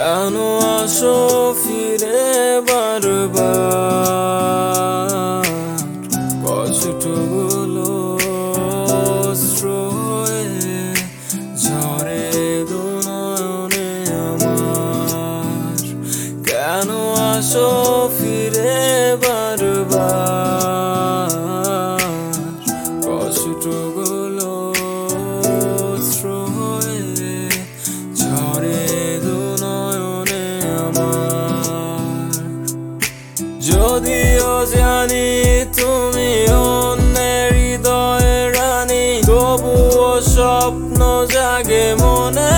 কেন আসো ফিরে বারবার, কষ্টগুলো অশ্রু হয়ে ঝরে দু নয়নে আমার। কেন আসো ফিরে বারবার, কষ্টগুলো অশ্রু হয়ে ঝরে দু নয়নে আমার। যদিও জানি তুমি অন্যের হৃদয়ে রানী, তবুও স্বপ্ন জাগে মনে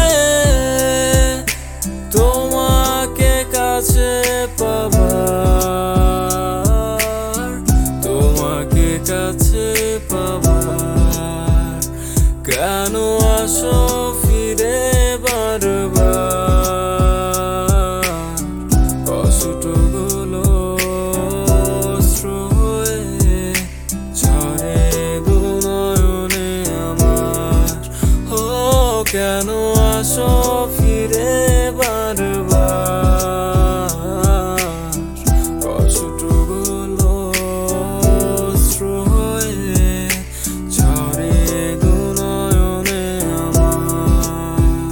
তোমাকে কাছে পাবার, তোমাকে কাছে পাবার। কেন আসো ফিরে বারবার, কষ্টগুলো অশ্রু হয়ে ঝরে দু নয়নে আমার। ও কেন আসো ফিরে বারবার, কষ্টগুলো অশ্রু হয়ে ঝরে দু নয়নে আমার।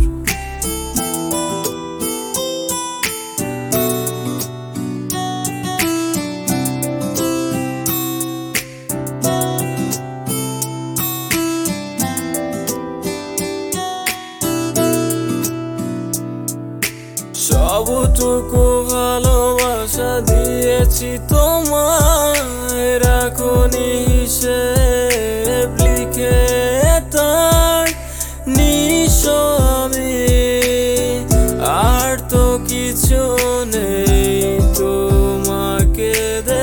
সবটুকু ভালোবাসা দিয়েছি তোমায়, রাখনি হিসেব লিখে তার নিঃস্ব আমি। আর তো কিছু নেই তোমাকে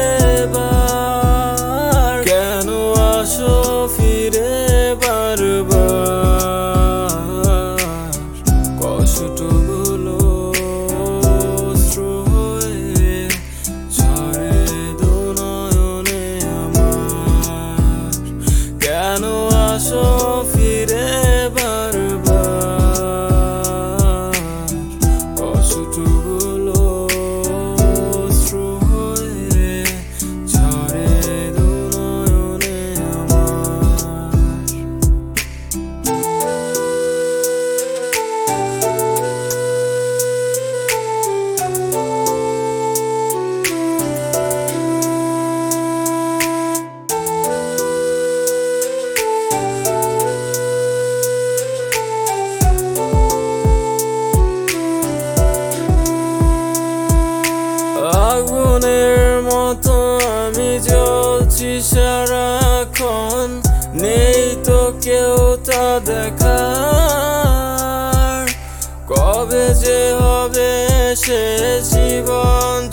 দেবার। কেন আসো ফিরে বারবার, কষ্টগুলো অশ্রু হয়ে ঝরে দু নয়নে আমার। কেন আসো ফিরে বারবার, কষ্টগুলো অশ্রু হয়ে ঝরে দু নয়নে আমার। আগুনের মতো আমি জ্বলছি সারাক্ষণ, নেই তো কেউ তা দেখার। কবে যে হবে সে জীবন